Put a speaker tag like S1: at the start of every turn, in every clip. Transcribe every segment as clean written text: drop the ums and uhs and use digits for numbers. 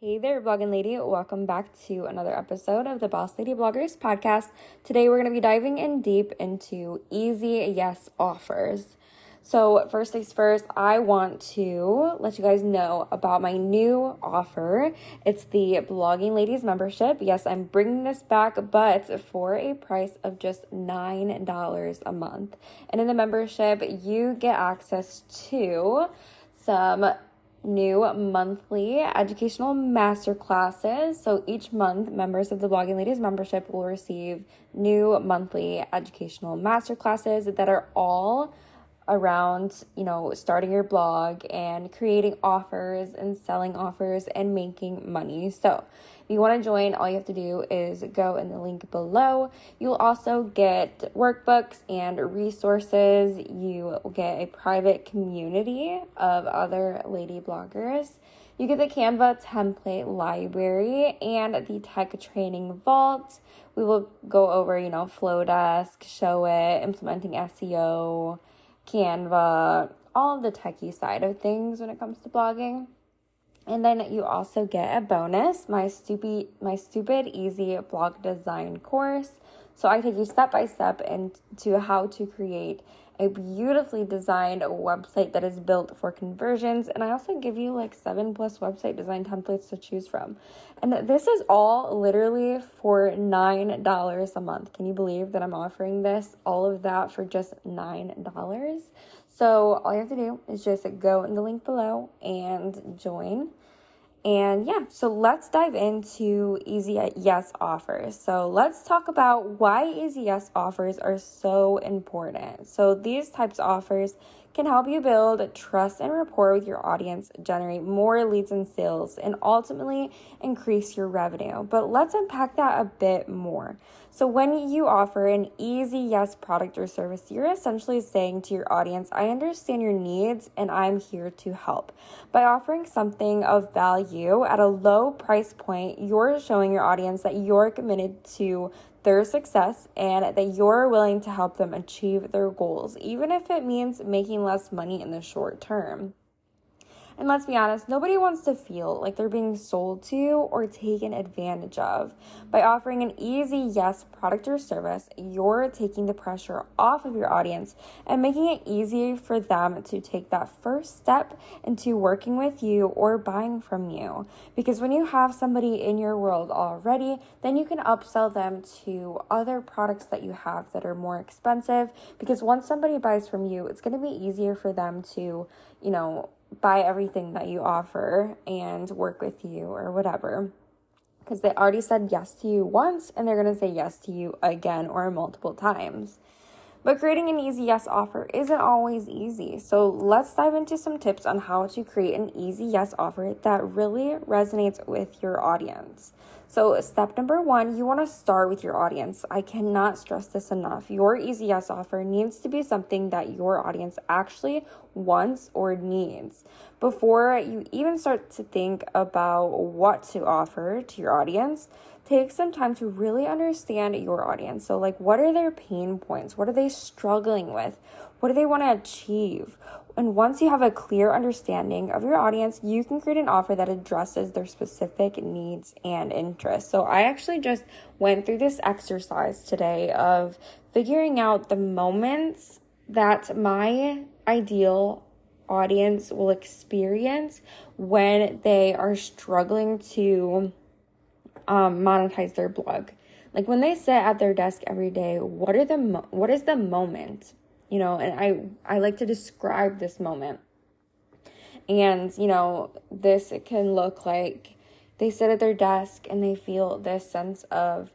S1: Hey there, blogging lady. Welcome back to another episode of the Boss Lady Bloggers podcast. Today, we're going to be diving in deep into easy yes offers. So first things first, I want to let you guys know about my new offer. It's the Blogging Ladies membership. Yes, I'm bringing this back, but for a price of just $9 a month. And in the membership, you get access to some new monthly educational masterclasses. So each month, members of the Blogging Ladies membership will receive new monthly educational masterclasses that are all around, starting your blog and creating offers and selling offers and making money. So if you want to join, all you have to do is go in the link below. You'll also get workbooks and resources. You will get a private community of other lady bloggers. You get the Canva template library and the tech training vault. We will go over, Flowdesk, Showit, implementing SEO, Canva, all of the techie side of things when it comes to blogging. And then you also get a bonus, my stupid easy blog design course. So I take you step by step into how to create a beautifully designed website that is built for conversions. And I also give you 7+ website design templates to choose from. And this is all literally for $9 a month. Can you believe that I'm offering this, all of that for just $9? So all you have to do is just go in the link below and join. And so let's dive into easy yes offers. So let's talk about why easy yes offers are so important. So these types of offers can help you build trust and rapport with your audience, generate more leads and sales, and ultimately increase your revenue. But let's unpack that a bit more. So when you offer an easy yes product or service, you're essentially saying to your audience, I understand your needs and I'm here to help. By offering something of value at a low price point, you're showing your audience that you're committed to their success and that you're willing to help them achieve their goals, even if it means making less money in the short term. And let's be honest, nobody wants to feel like they're being sold to or taken advantage of. By offering an easy yes product or service, you're taking the pressure off of your audience and making it easy for them to take that first step into working with you or buying from you. Because when you have somebody in your world already, then you can upsell them to other products that you have that are more expensive. Because once somebody buys from you, it's going to be easier for them to, buy everything that you offer and work with you or whatever, because they already said yes to you once and they're going to say yes to you again or multiple times. But creating an easy yes offer isn't always easy. So let's dive into some tips on how to create an easy yes offer that really resonates with your audience. So step number 1, you want to start with your audience. I cannot stress this enough. Your easy yes offer needs to be something that your audience actually wants or needs. Before you even start to think about what to offer to your audience, take some time to really understand your audience. So what are their pain points? What are they struggling with? What do they want to achieve? And once you have a clear understanding of your audience, you can create an offer that addresses their specific needs and interests. So I actually just went through this exercise today of figuring out the moments that my ideal audience will experience when they are struggling to monetize their blog. When they sit at their desk every day, what is the moment? And I like to describe this moment. And, this can look like they sit at their desk and they feel this sense of,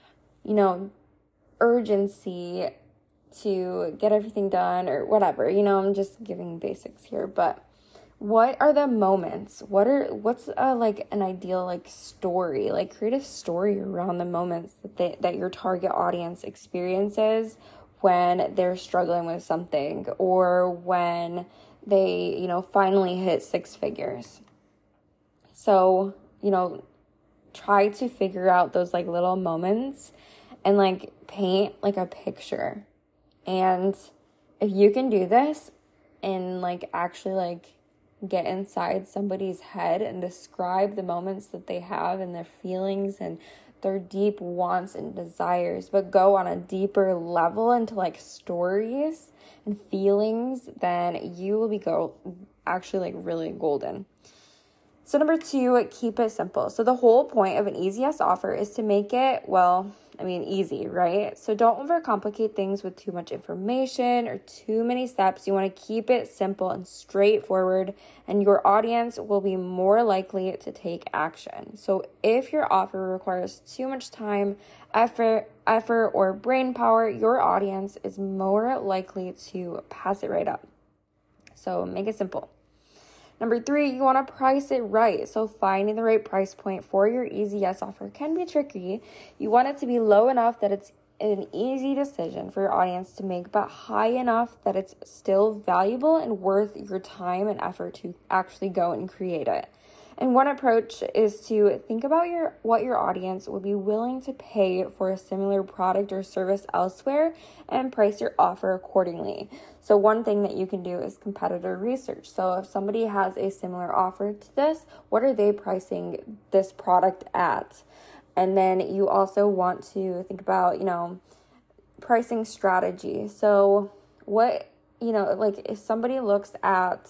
S1: urgency to get everything done or whatever. I'm just giving basics here, but what are the moments? What's an ideal story? Create a story around the moments that your target audience experiences when they're struggling with something or when they, finally hit 6 figures. So, try to figure out those little moments and paint a picture. And if you can do this and actually get inside somebody's head and describe the moments that they have and their feelings and their deep wants and desires, but go on a deeper level into like stories and feelings, then you will be actually like really golden. So number 2, keep it simple. So the whole point of an easy yes offer is to make it, easy, right? So don't overcomplicate things with too much information or too many steps. You want to keep it simple and straightforward, and your audience will be more likely to take action. So if your offer requires too much time, effort, or brain power, your audience is more likely to pass it right up. So make it simple. Number 3, you want to price it right. So finding the right price point for your easy yes offer can be tricky. You want it to be low enough that it's an easy decision for your audience to make, but high enough that it's still valuable and worth your time and effort to actually go and create it. And one approach is to think about what your audience would be willing to pay for a similar product or service elsewhere and price your offer accordingly. So one thing that you can do is competitor research. So if somebody has a similar offer to this, what are they pricing this product at? And then you also want to think about, pricing strategy. So what, if somebody looks at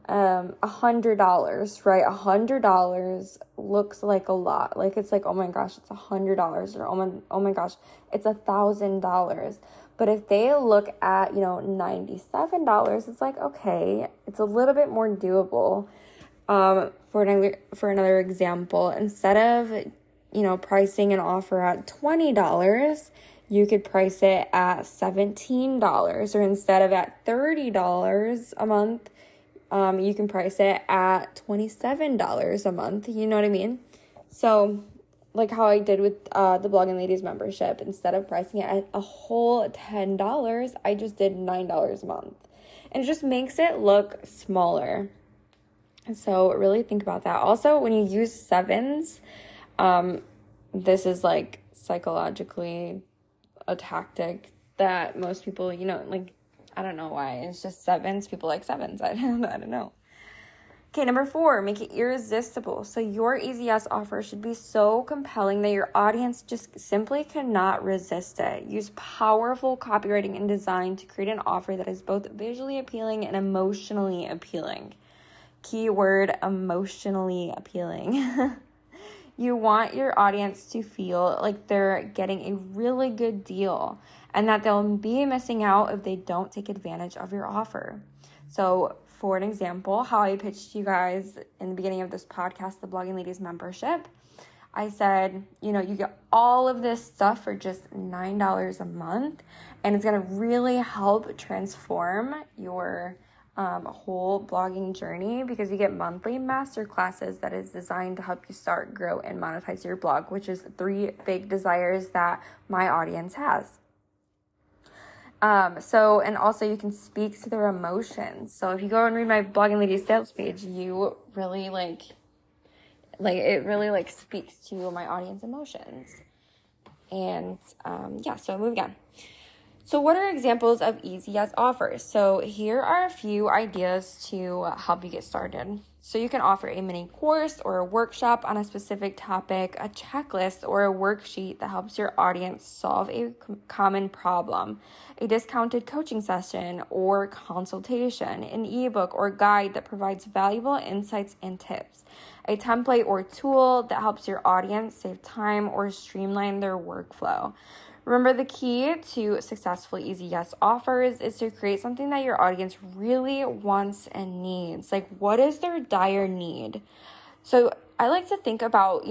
S1: $100, right? $100 looks like a lot. Like it's like, oh my gosh, it's $100, or oh my gosh, it's $1,000. But if they look at, $97, it's like, okay, it's a little bit more doable. For another example, instead of, pricing an offer at $20, you could price it at $17, or instead of at $30 a month, you can price it at $27 a month. You know what I mean? So like how I did with the Blogging Ladies membership, instead of pricing it at a whole $10, I just did $9 a month. And it just makes it look smaller. And so really think about that. Also, when you use sevens, this is like psychologically a tactic that most people, I don't know why. It's just sevens. People like sevens. I don't know. Okay, number 4, make it irresistible. So your easy yes offer should be so compelling that your audience just simply cannot resist it. Use powerful copywriting and design to create an offer that is both visually appealing and emotionally appealing. Keyword, emotionally appealing. You want your audience to feel like they're getting a really good deal and that they'll be missing out if they don't take advantage of your offer. So for an example, how I pitched you guys in the beginning of this podcast, the Blogging Ladies membership, I said, you get all of this stuff for just $9 a month, and it's going to really help transform your whole blogging journey, because you get monthly masterclasses that is designed to help you start, grow, and monetize your blog, which is 3 big desires that my audience has. And also you can speak to their emotions. So if you go and read my Blogging Ladies sales page, you really it really speaks to my audience emotions. And, so moving on. So what are examples of easy yes offers? So here are a few ideas to help you get started. So you can offer a mini course or a workshop on a specific topic, a checklist, or a worksheet that helps your audience solve a common problem, a discounted coaching session or consultation, an ebook or guide that provides valuable insights and tips, a template or tool that helps your audience save time or streamline their workflow. Remember, the key to successful easy yes offers is to create something that your audience really wants and needs. Like, what is their dire need? So I like to think about,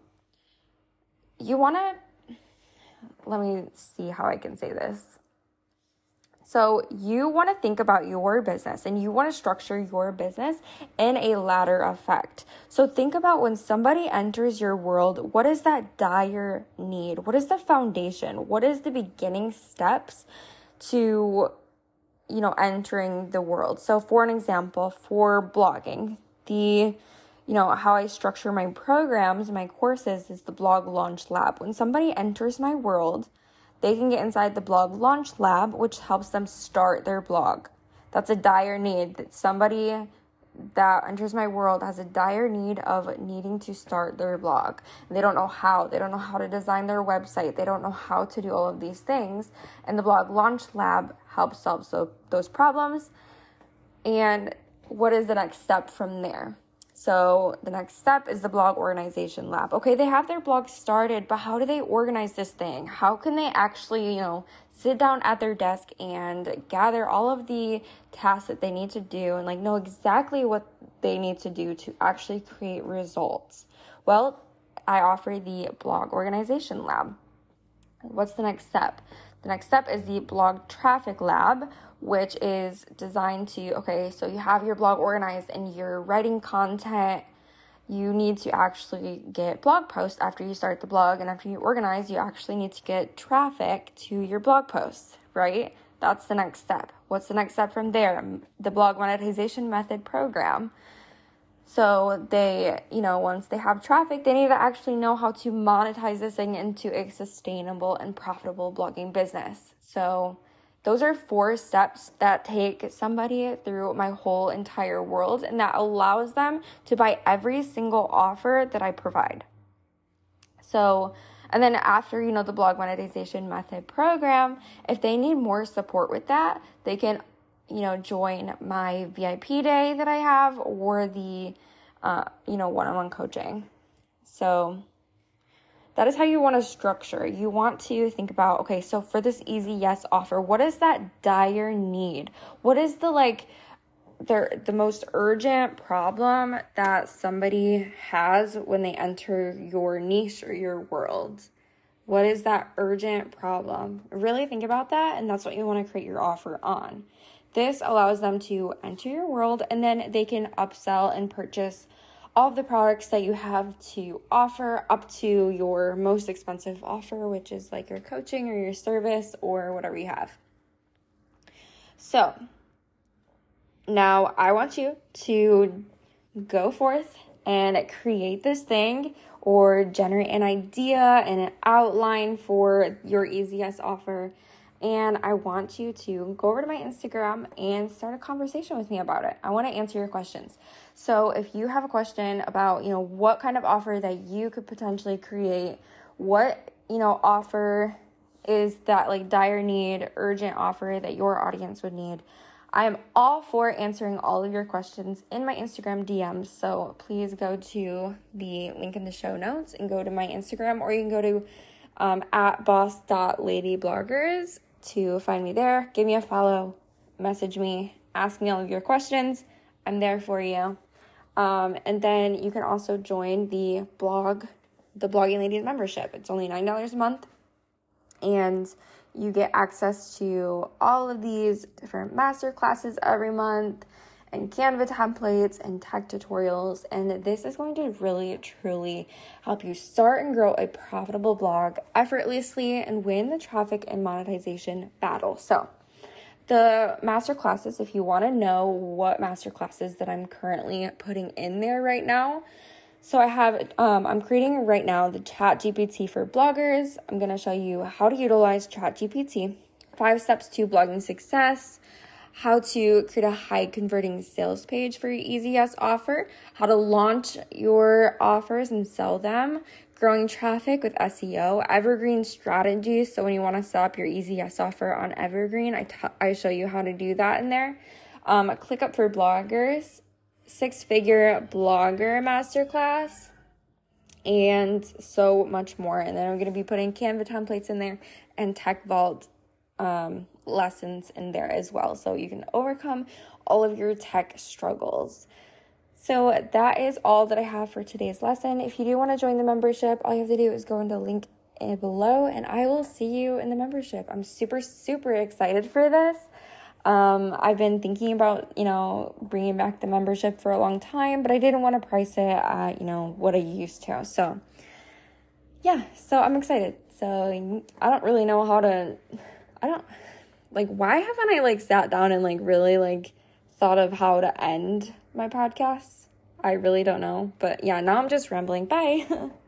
S1: let me see how I can say this. So you want to think about your business and you want to structure your business in a ladder effect. So think about when somebody enters your world, what is that dire need? What is the foundation? What is the beginning steps to, entering the world? So for an example, for blogging, how I structure my programs, my courses is the Blog Launch Lab. When somebody enters my world, they can get inside the Blog Launch Lab, which helps them start their blog. That's a dire need that somebody that enters my world has a dire need of needing to start their blog. They don't know how. They don't know how to design their website. They don't know how to do all of these things. And the Blog Launch Lab helps solve those problems. And what is the next step from there? So the next step is the Blog Organization Lab. Okay, they have their blog started, but how do they organize this thing? How can they actually, sit down at their desk and gather all of the tasks that they need to do and know exactly what they need to do to actually create results? Well, I offer the Blog Organization Lab. What's the next step? The next step is the Blog Traffic Lab, which is designed to, so you have your blog organized and you're writing content. You need to actually get blog posts after you start the blog, and after you organize, you actually need to get traffic to your blog posts, right? That's the next step. What's the next step from there? The Blog Monetization Method program. So they, once they have traffic, they need to actually know how to monetize this thing into a sustainable and profitable blogging business. So those are 4 steps that take somebody through my whole entire world, and that allows them to buy every single offer that I provide. So, and then after, the Blog Monetization Method program, if they need more support with that, they can, join my VIP day that I have, or the, one-on-one coaching. So that is how you want to structure. You want to think about, so for this Easy Yes offer, what is that dire need? What is the most urgent problem that somebody has when they enter your niche or your world? What is that urgent problem? Really think about that, and that's what you want to create your offer on. This allows them to enter your world, and then they can upsell and purchase all of the products that you have to offer up to your most expensive offer, which is your coaching or your service or whatever you have. So now I want you to go forth and create this thing, or generate an idea and an outline for your Easy Yes offer. And I want you to go over to my Instagram and start a conversation with me about it. I want to answer your questions. So if you have a question about, what kind of offer that you could potentially create, what, offer is that dire need, urgent offer that your audience would need, I am all for answering all of your questions in my Instagram DMs. So please go to the link in the show notes and go to my Instagram, or you can go to at boss.ladybloggers to find me there. Give me a follow, message me, ask me all of your questions. I'm there for you. And then you can also join the Blogging Ladies membership. It's only $9 a month, and you get access to all of these different master classes every month, and Canva templates and tech tutorials. And this is going to really, truly help you start and grow a profitable blog effortlessly and win the traffic and monetization battle. So the master classes, if you want to know what master classes that I'm currently putting in there right now. So I have, I'm creating right now the ChatGPT for bloggers. I'm going to show you how to utilize ChatGPT, 5 steps to blogging success, how to create a high converting sales page for your Easy Yes offer, how to launch your offers and sell them, growing traffic with SEO, evergreen strategies. So when you want to set up your Easy Yes offer on Evergreen, I show you how to do that in there. ClickUp for bloggers, 6-figure blogger masterclass, and so much more. And then I'm going to be putting Canva templates in there and Tech Vault lessons in there as well, so you can overcome all of your tech struggles. So that is all that I have for today's lesson. If you do want to join the membership, all you have to do is go into the link below, and I will see you in the membership. I'm super, super excited for this. I've been thinking about, bringing back the membership for a long time, but I didn't want to price it at, what I used to. So yeah, so I'm excited. So I don't really know why haven't I sat down and really thought of how to end my podcast? I really don't know. But yeah, now I'm just rambling. Bye.